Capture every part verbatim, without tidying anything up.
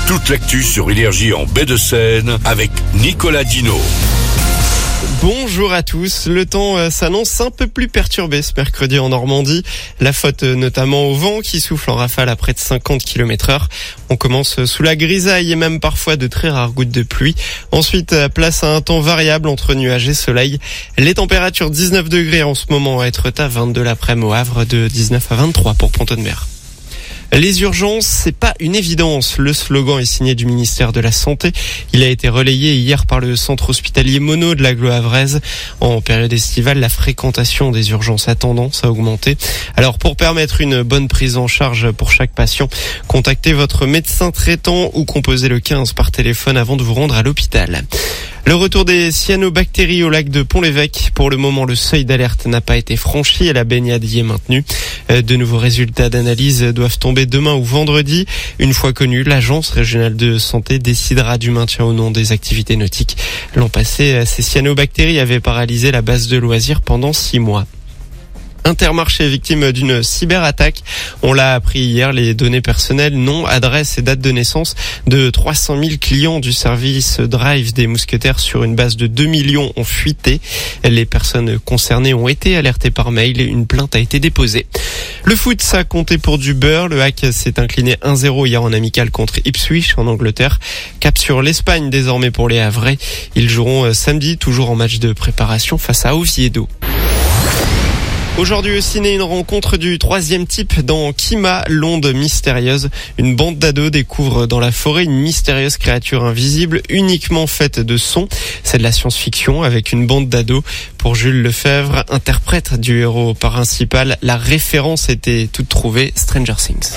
Toute l'actu sur Énergie en baie de Seine avec Nicolas Dino. Bonjour à tous. Le temps s'annonce un peu plus perturbé ce mercredi en Normandie. La faute notamment au vent qui souffle en rafale à près de cinquante kilomètres heure. On commence sous la grisaille et même parfois de très rares gouttes de pluie. Ensuite, place à un temps variable entre nuages et soleil. Les températures dix-neuf degrés en ce moment à Etretat, vingt-deux l'après-midi au Havre, de dix-neuf à vingt-trois pour Pont-de-Mer. Les urgences, c'est pas une évidence. Le slogan est signé du ministère de la Santé. Il a été relayé hier par le centre hospitalier Monod de l'agglo havraise. En période estivale, la fréquentation des urgences a tendance à augmenter. Alors, pour permettre une bonne prise en charge pour chaque patient, contactez votre médecin traitant ou composez le quinze par téléphone avant de vous rendre à l'hôpital. Le retour des cyanobactéries au lac de Pont-l'Évêque. Pour le moment, le seuil d'alerte n'a pas été franchi et la baignade y est maintenue. De nouveaux résultats d'analyse doivent tomber demain ou vendredi. Une fois connus, l'agence régionale de santé décidera du maintien ou non des activités nautiques. L'an passé, ces cyanobactéries avaient paralysé la base de loisirs pendant six mois. Intermarché est victime d'une cyberattaque. On l'a appris hier, les données personnelles, nom, adresse et date de naissance de trois cent mille clients du service Drive des Mousquetaires sur une base de deux millions ont fuité. Les personnes concernées ont été alertées par mail et une plainte a été déposée. Le foot, ça a compté pour du beurre. Le Hack s'est incliné un zéro hier en amical contre Ipswich en Angleterre. Cap sur l'Espagne désormais pour les Havrais. Ils joueront samedi, toujours en match de préparation face à Oviedo. Aujourd'hui au ciné, une rencontre du troisième type dans Kima, l'onde mystérieuse. Une bande d'ados découvre dans la forêt une mystérieuse créature invisible uniquement faite de son. C'est de la science-fiction avec une bande d'ados. Pour Jules Lefebvre, interprète du héros principal, la référence était toute trouvée, Stranger Things.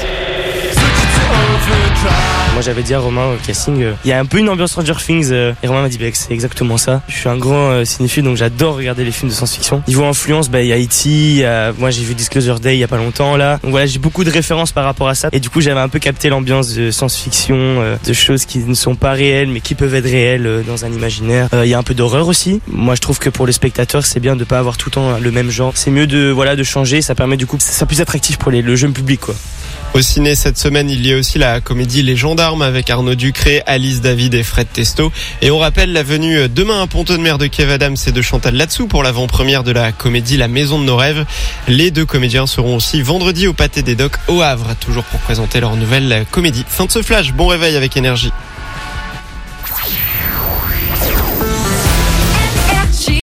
Moi j'avais dit à Romain au casting, euh, il y a un peu une ambiance Stranger Things euh, et Romain m'a dit bah, que c'est exactement ça. Je suis un grand euh, cinéphile donc j'adore regarder les films de science-fiction. Niveau influence, bah il y a E T, euh, moi j'ai vu Disclosure Day il y a pas longtemps là. Donc voilà, j'ai beaucoup de références par rapport à ça et du coup j'avais un peu capté l'ambiance de science-fiction, euh, de choses qui ne sont pas réelles mais qui peuvent être réelles euh, dans un imaginaire. Il euh, y a un peu d'horreur aussi. Moi je trouve que pour les spectateurs c'est bien de pas avoir tout le temps le même genre. C'est mieux de voilà de changer, ça permet du coup ça plus attractif pour les, le jeune public quoi. Au ciné cette semaine, il y a aussi la comédie Les Gendarmes avec Arnaud Ducré, Alice David et Fred Testo. Et on rappelle la venue demain à Pont-de-Mer de Kev Adams et de Chantal Latsou pour l'avant-première de la comédie La Maison de nos rêves. Les deux comédiens seront aussi vendredi au Pâté des Docks au Havre, toujours pour présenter leur nouvelle comédie. Fin de ce flash, bon réveil avec Énergie.